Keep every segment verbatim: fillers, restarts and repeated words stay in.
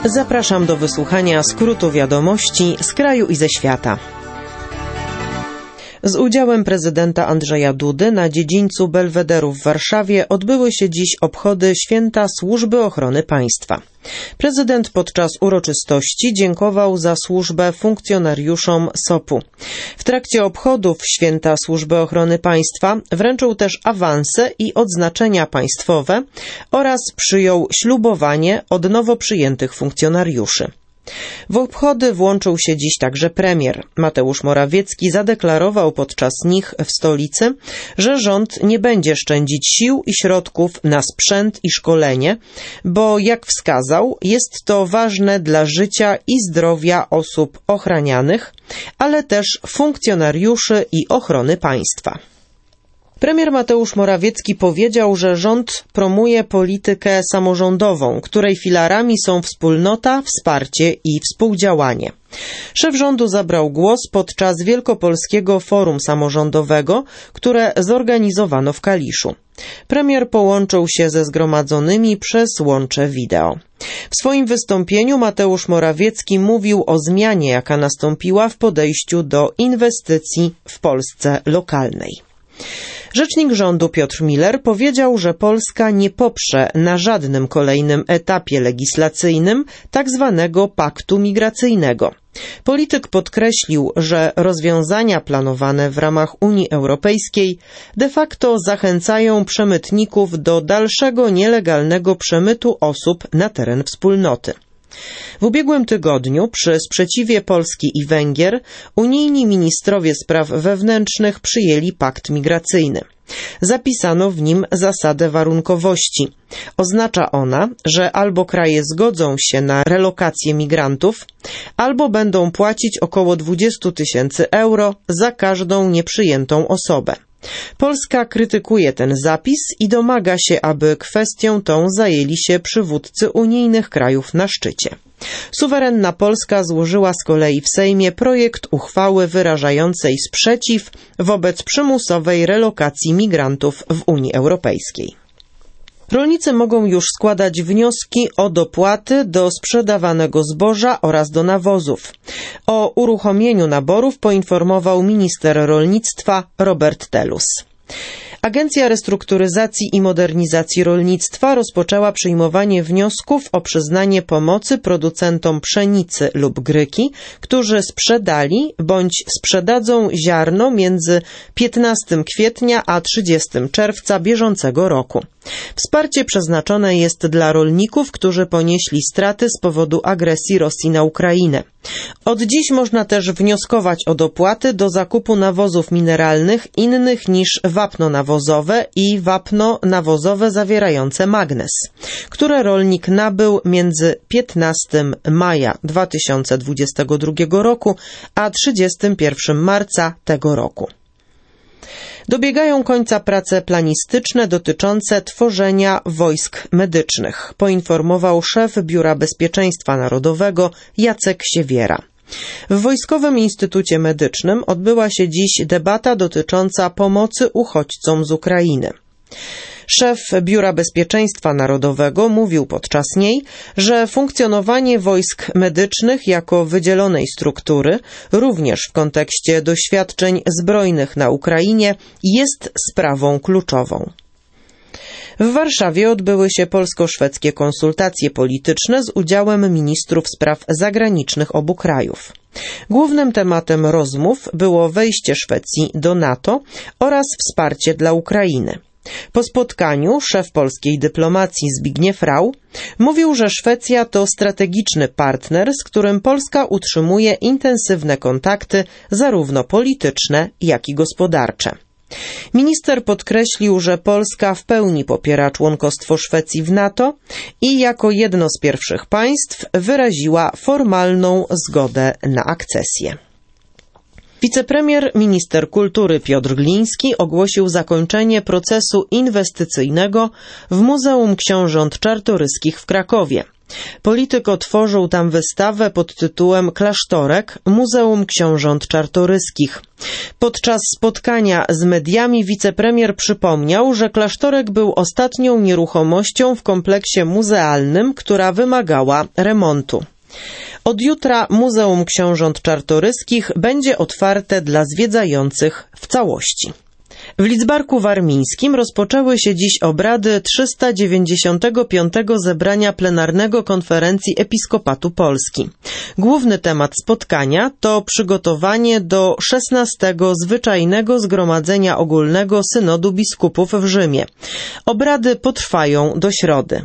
Zapraszam do wysłuchania skrótu wiadomości z kraju i ze świata. Z udziałem prezydenta Andrzeja Dudy na dziedzińcu Belwederu w Warszawie odbyły się dziś obchody Święta Służby Ochrony Państwa. Prezydent podczas uroczystości dziękował za służbę funkcjonariuszom S O P u. W trakcie obchodów Święta Służby Ochrony Państwa wręczył też awanse i odznaczenia państwowe oraz przyjął ślubowanie od nowo przyjętych funkcjonariuszy. W obchody włączył się dziś także premier. Mateusz Morawiecki zadeklarował podczas nich w stolicy, że rząd nie będzie szczędzić sił i środków na sprzęt i szkolenie, bo jak wskazał, jest to ważne dla życia i zdrowia osób ochranianych, ale też funkcjonariuszy i ochrony państwa. Premier Mateusz Morawiecki powiedział, że rząd promuje politykę samorządową, której filarami są wspólnota, wsparcie i współdziałanie. Szef rządu zabrał głos podczas Wielkopolskiego Forum Samorządowego, które zorganizowano w Kaliszu. Premier połączył się ze zgromadzonymi przez łącze wideo. W swoim wystąpieniu Mateusz Morawiecki mówił o zmianie, jaka nastąpiła w podejściu do inwestycji w Polsce lokalnej. Rzecznik rządu Piotr Miller powiedział, że Polska nie poprze na żadnym kolejnym etapie legislacyjnym tak zwanego paktu migracyjnego. Polityk podkreślił, że rozwiązania planowane w ramach Unii Europejskiej de facto zachęcają przemytników do dalszego nielegalnego przemytu osób na teren wspólnoty. W ubiegłym tygodniu przy sprzeciwie Polski i Węgier unijni ministrowie spraw wewnętrznych przyjęli pakt migracyjny. Zapisano w nim zasadę warunkowości. Oznacza ona, że albo kraje zgodzą się na relokację migrantów, albo będą płacić około dwadzieścia tysięcy euro za każdą nieprzyjętą osobę. Polska krytykuje ten zapis i domaga się, aby kwestią tą zajęli się przywódcy unijnych krajów na szczycie. Suwerenna Polska złożyła z kolei w Sejmie projekt uchwały wyrażającej sprzeciw wobec przymusowej relokacji migrantów w Unii Europejskiej. Rolnicy mogą już składać wnioski o dopłaty do sprzedawanego zboża oraz do nawozów. O uruchomieniu naborów poinformował minister rolnictwa Robert Telus. Agencja Restrukturyzacji i Modernizacji Rolnictwa rozpoczęła przyjmowanie wniosków o przyznanie pomocy producentom pszenicy lub gryki, którzy sprzedali bądź sprzedadzą ziarno między piętnastego kwietnia a trzydziestego czerwca bieżącego roku. Wsparcie przeznaczone jest dla rolników, którzy ponieśli straty z powodu agresji Rosji na Ukrainę. Od dziś można też wnioskować o dopłaty do zakupu nawozów mineralnych innych niż wapno nawozowe i wapno nawozowe zawierające magnez, które rolnik nabył między piętnastego maja dwa tysiące dwudziestego drugiego roku a trzydziestego pierwszego marca tego roku. Dobiegają końca prace planistyczne dotyczące tworzenia wojsk medycznych, poinformował szef Biura Bezpieczeństwa Narodowego Jacek Siewiera. W Wojskowym Instytucie Medycznym odbyła się dziś debata dotycząca pomocy uchodźcom z Ukrainy. Szef Biura Bezpieczeństwa Narodowego mówił podczas niej, że funkcjonowanie wojsk medycznych jako wydzielonej struktury, również w kontekście doświadczeń zbrojnych na Ukrainie, jest sprawą kluczową. W Warszawie odbyły się polsko-szwedzkie konsultacje polityczne z udziałem ministrów spraw zagranicznych obu krajów. Głównym tematem rozmów było wejście Szwecji do NATO oraz wsparcie dla Ukrainy. Po spotkaniu szef polskiej dyplomacji Zbigniew Rau mówił, że Szwecja to strategiczny partner, z którym Polska utrzymuje intensywne kontakty zarówno polityczne, jak i gospodarcze. Minister podkreślił, że Polska w pełni popiera członkostwo Szwecji w NATO i jako jedno z pierwszych państw wyraziła formalną zgodę na akcesję. Wicepremier, minister kultury Piotr Gliński ogłosił zakończenie procesu inwestycyjnego w Muzeum Książąt Czartoryskich w Krakowie. Polityk otworzył tam wystawę pod tytułem Klasztorek – Muzeum Książąt Czartoryskich. Podczas spotkania z mediami wicepremier przypomniał, że Klasztorek był ostatnią nieruchomością w kompleksie muzealnym, która wymagała remontu. Od jutra Muzeum Książąt Czartoryskich będzie otwarte dla zwiedzających w całości. W Lidzbarku Warmińskim rozpoczęły się dziś obrady trzysta dziewięćdziesiątego piątego zebrania plenarnego Konferencji Episkopatu Polski. Główny temat spotkania to przygotowanie do szesnastego Zwyczajnego Zgromadzenia Ogólnego Synodu Biskupów w Rzymie. Obrady potrwają do środy.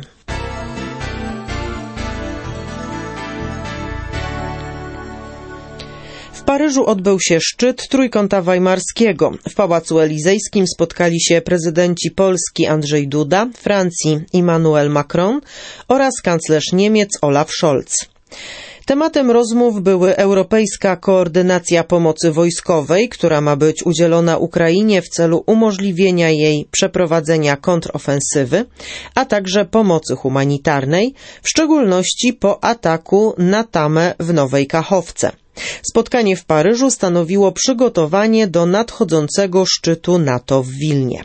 W Paryżu odbył się szczyt Trójkąta Weimarskiego. W Pałacu Elizejskim spotkali się prezydenci Polski Andrzej Duda, Francji Emmanuel Macron oraz kanclerz Niemiec Olaf Scholz. Tematem rozmów były europejska koordynacja pomocy wojskowej, która ma być udzielona Ukrainie w celu umożliwienia jej przeprowadzenia kontrofensywy, a także pomocy humanitarnej, w szczególności po ataku na tamę w Nowej Kachowce. Spotkanie w Paryżu stanowiło przygotowanie do nadchodzącego szczytu NATO w Wilnie.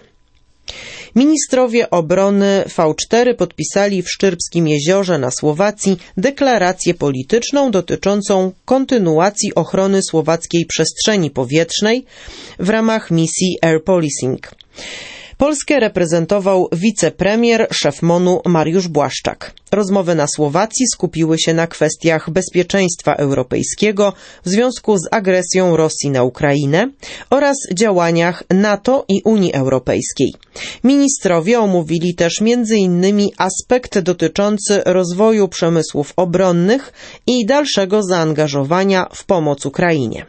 Ministrowie obrony V cztery podpisali w Szczyrbskim Jeziorze na Słowacji deklarację polityczną dotyczącą kontynuacji ochrony słowackiej przestrzeni powietrznej w ramach misji Air Policing. Polskę reprezentował wicepremier, szef M O N-u Mariusz Błaszczak. Rozmowy na Słowacji skupiły się na kwestiach bezpieczeństwa europejskiego w związku z agresją Rosji na Ukrainę oraz działaniach NATO i Unii Europejskiej. Ministrowie omówili też między innymi aspekt dotyczący rozwoju przemysłów obronnych i dalszego zaangażowania w pomoc Ukrainie.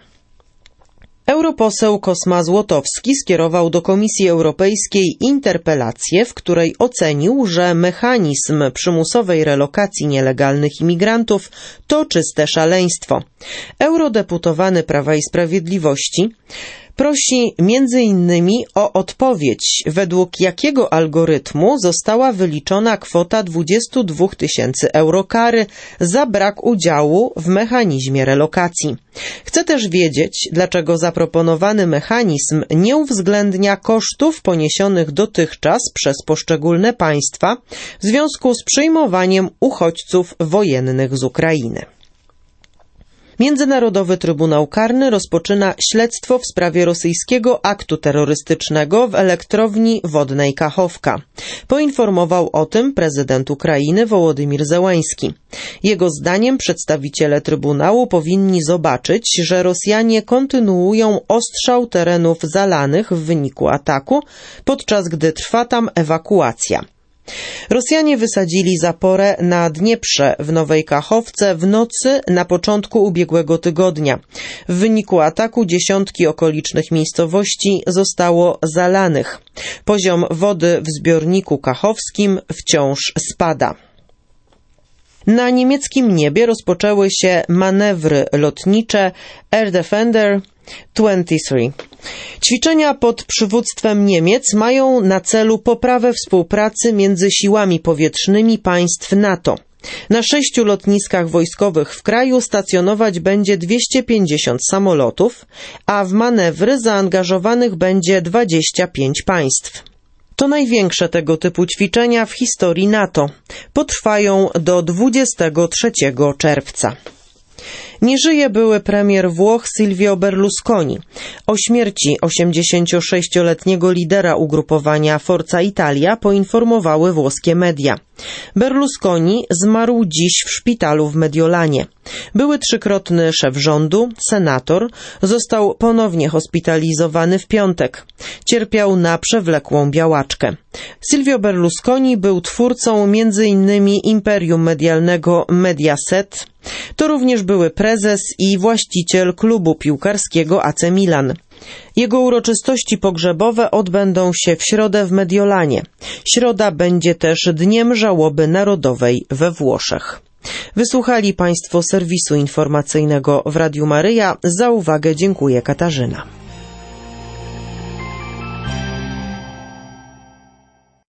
Europoseł Kosma Złotowski skierował do Komisji Europejskiej interpelację, w której ocenił, że mechanizm przymusowej relokacji nielegalnych imigrantów to czyste szaleństwo. Eurodeputowany Prawa i Sprawiedliwości prosi między innymi o odpowiedź, według jakiego algorytmu została wyliczona kwota dwadzieścia dwa tysięcy euro kary za brak udziału w mechanizmie relokacji. Chce też wiedzieć, dlaczego zaproponowany mechanizm nie uwzględnia kosztów poniesionych dotychczas przez poszczególne państwa w związku z przyjmowaniem uchodźców wojennych z Ukrainy. Międzynarodowy Trybunał Karny rozpoczyna śledztwo w sprawie rosyjskiego aktu terrorystycznego w elektrowni wodnej Kachowka. Poinformował o tym prezydent Ukrainy Wołodymir Zełenski. Jego zdaniem przedstawiciele Trybunału powinni zobaczyć, że Rosjanie kontynuują ostrzał terenów zalanych w wyniku ataku, podczas gdy trwa tam ewakuacja. Rosjanie wysadzili zaporę na Dnieprze w Nowej Kachowce w nocy na początku ubiegłego tygodnia. W wyniku ataku dziesiątki okolicznych miejscowości zostało zalanych. Poziom wody w zbiorniku kachowskim wciąż spada. Na niemieckim niebie rozpoczęły się manewry lotnicze Air Defender dwadzieścia trzy. Ćwiczenia pod przywództwem Niemiec mają na celu poprawę współpracy między siłami powietrznymi państw NATO. Na sześciu lotniskach wojskowych w kraju stacjonować będzie dwieście pięćdziesiąt samolotów, a w manewry zaangażowanych będzie dwadzieścia pięć państw. To największe tego typu ćwiczenia w historii NATO. Potrwają do dwudziestego trzeciego czerwca. Nie żyje były premier Włoch Silvio Berlusconi. O śmierci osiemdziesięciosześcioletniego lidera ugrupowania Forza Italia poinformowały włoskie media. Berlusconi zmarł dziś w szpitalu w Mediolanie. Były trzykrotny szef rządu, senator, został ponownie hospitalizowany w piątek. Cierpiał na przewlekłą białaczkę. Silvio Berlusconi był twórcą między innymi imperium medialnego Mediaset. To również były prezes i właściciel klubu piłkarskiego A C Milan. Jego uroczystości pogrzebowe odbędą się w środę w Mediolanie. Środa będzie też Dniem Żałoby Narodowej we Włoszech. Wysłuchali Państwo serwisu informacyjnego w Radiu Maryja. Za uwagę dziękuję Katarzyna.